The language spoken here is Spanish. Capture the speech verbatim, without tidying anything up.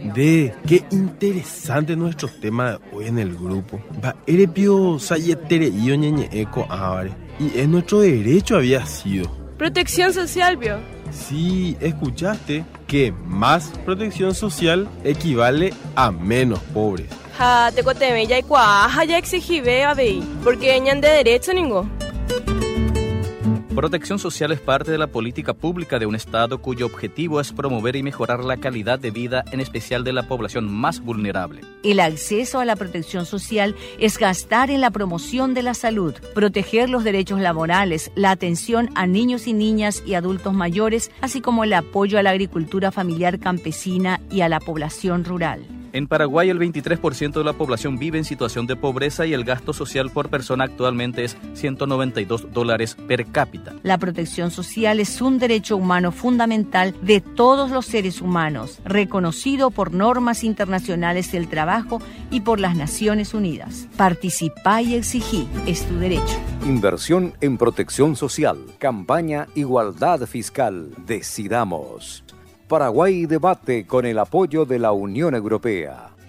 De, qué interesante nuestro tema de hoy en el grupo. Va, erepio sayetere iyo ñeñe eco avare. Y es nuestro derecho había sido. Protección social, vio. Sí, escuchaste que más protección social equivale a menos pobres. Ja, te coteme, ya y cuaja, ya exigí, vea, veí. Porque ñan de derecho ningo. Protección social es parte de la política pública de un Estado cuyo objetivo es promover y mejorar la calidad de vida, en especial de la población más vulnerable. El acceso a la protección social es gastar en la promoción de la salud, proteger los derechos laborales, la atención a niños y niñas y adultos mayores, así como el apoyo a la agricultura familiar campesina y a la población rural. En Paraguay, el veintitrés por ciento de la población vive en situación de pobreza y el gasto social por persona actualmente es ciento noventa y dos dólares per cápita. La protección social es un derecho humano fundamental de todos los seres humanos, reconocido por normas internacionales del trabajo y por las Naciones Unidas. Participá y exigí, es tu derecho. Inversión en protección social. Campaña Igualdad Fiscal. Decidamos. Paraguay debate con el apoyo de la Unión Europea.